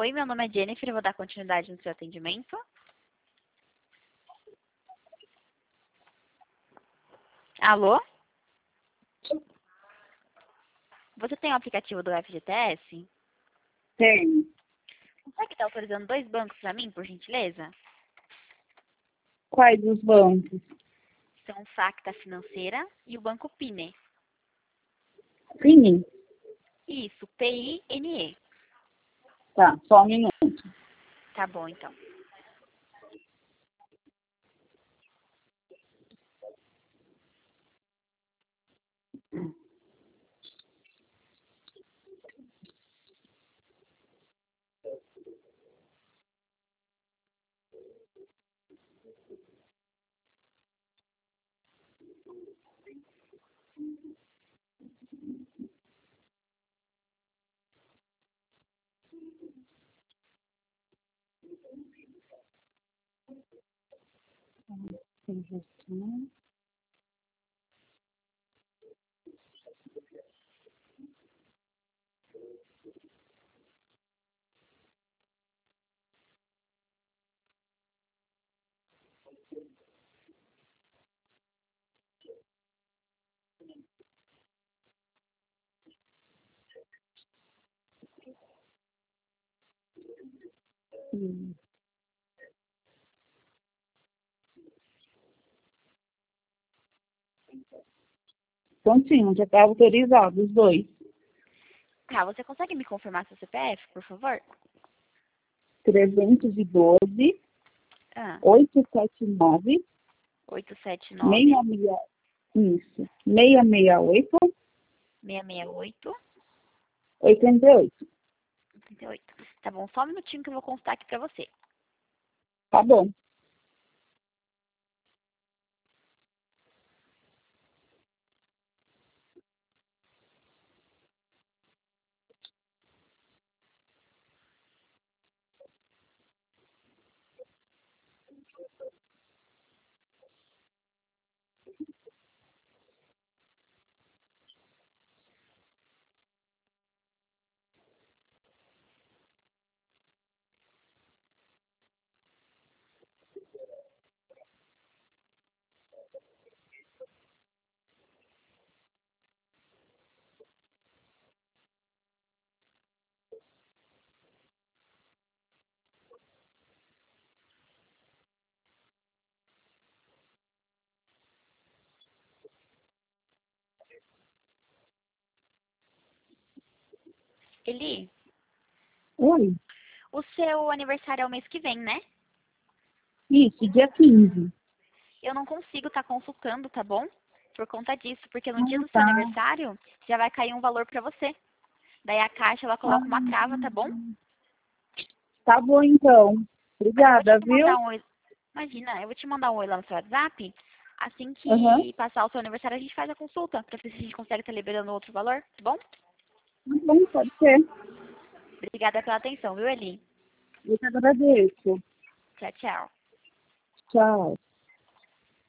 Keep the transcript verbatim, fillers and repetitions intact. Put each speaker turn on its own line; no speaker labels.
Oi, meu nome é Jennifer, eu vou dar continuidade no seu atendimento. Alô? Você tem o aplicativo do F G T S?
Tem.
Consegue estar autorizando dois bancos para mim, por gentileza?
Quais os bancos?
São o Facta Financeira e o Banco Pine.
Sim.
Isso, P I N E.
Tá, só um minuto.
Tá bom, então.
Hum. Então, sim, já está autorizado os dois.
Tá, você consegue me confirmar seu C P F, por favor?
trezentos e doze,
Ah,
oitocentos e setenta e nove,
oito sete nove,
seiscentos e sessenta, isso, seiscentos e sessenta e oito,
seis seis oito,
oitenta e oito.
oitenta e oito. Tá bom, só um minutinho que eu vou consultar aqui pra você.
Tá bom.
Eli,
Oi.
o seu aniversário é o mês que vem, né?
Isso, dia quinze.
Eu não consigo estar consultando, tá bom? Por conta disso, porque no dia
Ah,
do seu
tá.
aniversário já vai cair um valor pra você. Daí a Caixa, ela
Ah,
coloca uma trava, tá bom?
tá bom, então.
Mas eu vou
Obrigada,
te mandar
viu?
um oi. Imagina, eu vou te mandar um oi lá no seu WhatsApp. Assim
Aham.
que passar o seu aniversário, a gente faz a consulta pra ver se a gente consegue estar liberando outro valor, tá bom?
Tá bom, pode ser.
Obrigada pela atenção, viu, Eli?
Eu te agradeço.
Tchau, tchau.
Tchau.